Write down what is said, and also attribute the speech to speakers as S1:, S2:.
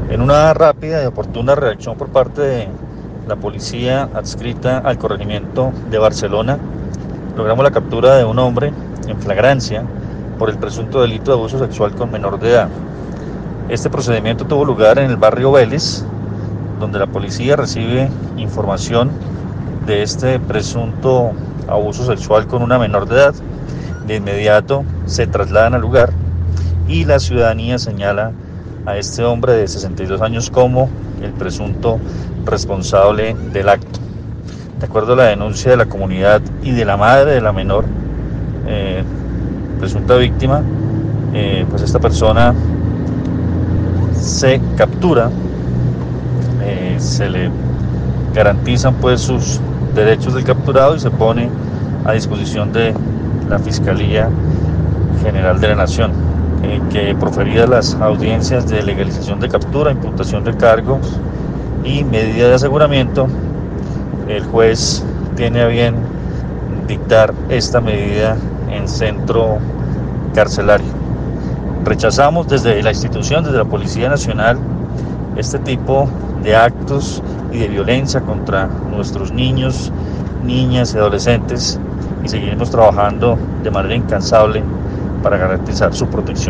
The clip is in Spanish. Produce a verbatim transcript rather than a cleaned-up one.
S1: En una rápida y oportuna reacción por parte de la policía adscrita al corregimiento de Barcelona, logramos la captura de un hombre en flagrancia por el presunto delito de abuso sexual con menor de edad. Este procedimiento tuvo lugar en el barrio Vélez, donde la policía recibe información de este presunto abuso sexual con una menor de edad. De inmediato se trasladan al lugar y la ciudadanía señala a este hombre de sesenta y dos años como el presunto responsable del acto. De acuerdo a la denuncia de la comunidad y de la madre de la menor, eh, presunta víctima, eh, pues esta persona se captura, eh, se le garantizan pues sus derechos del capturado y se pone a disposición de la Fiscalía General de la Nación, eh, que proferidas las audiencias de legalización de captura, imputación de cargos y medida de aseguramiento, el juez tiene a bien dictar esta medida en centro carcelario. Rechazamos desde la institución, desde la Policía Nacional, este tipo de actos y de violencia contra nuestros niños, niñas y adolescentes, y seguiremos trabajando de manera incansable para garantizar su protección.